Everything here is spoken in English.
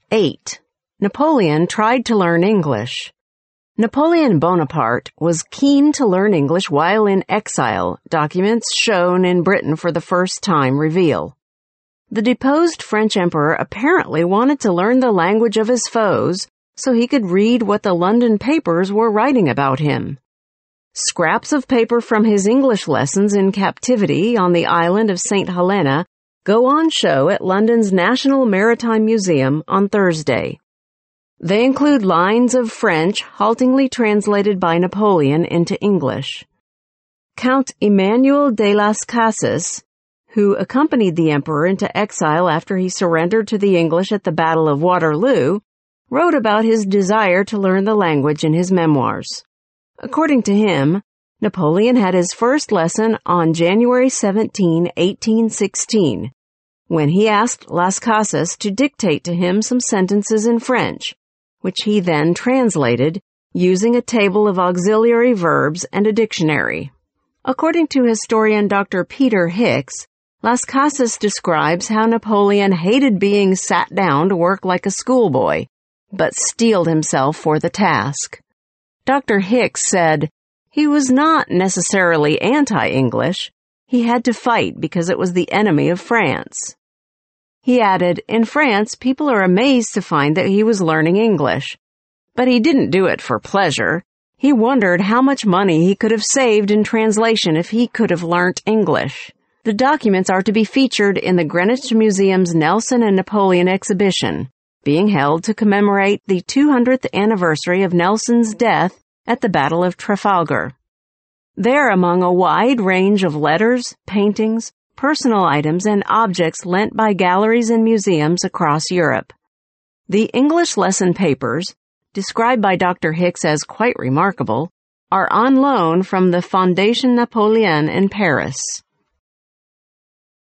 8. Napoleon tried to learn English. Napoleon Bonaparte was keen to learn English while in exile, documents shown in Britain for the first time reveal. The deposed French emperor apparently wanted to learn the language of his foes so he could read what the London papers were writing about him. Scraps of paper from his English lessons in captivity on the island of St. Helena go on show at London's National Maritime Museum on Thursday. They include lines of French haltingly translated by Napoleon into English. Count Emmanuel de las Casas, who accompanied the emperor into exile after he surrendered to the English at the Battle of Waterloo, wrote about his desire to learn the language in his memoirs. According to him, Napoleon had his first lesson on January 17, 1816, when he asked Las Casas to dictate to him some sentences in French, which he then translated using a table of auxiliary verbs and a dictionary. According to historian Dr. Peter Hicks, Las Casas describes how Napoleon hated being sat down to work like a schoolboy, but steeled himself for the task. Dr. Hicks said, he was not necessarily anti-English. He had to fight because it was the enemy of France. He added, in France, people are amazed to find that he was learning English. But he didn't do it for pleasure. He wondered how much money he could have saved in translation if he could have learnt English. The documents are to be featured in the Greenwich Museum's Nelson and Napoleon exhibition, being held to commemorate the 200th anniversary of Nelson's death at the Battle of Trafalgar. They're among a wide range of letters, paintings, personal items, and objects lent by galleries and museums across Europe. The English lesson papers, described by Dr. Hicks as quite remarkable, are on loan from the Fondation Napoleon in Paris.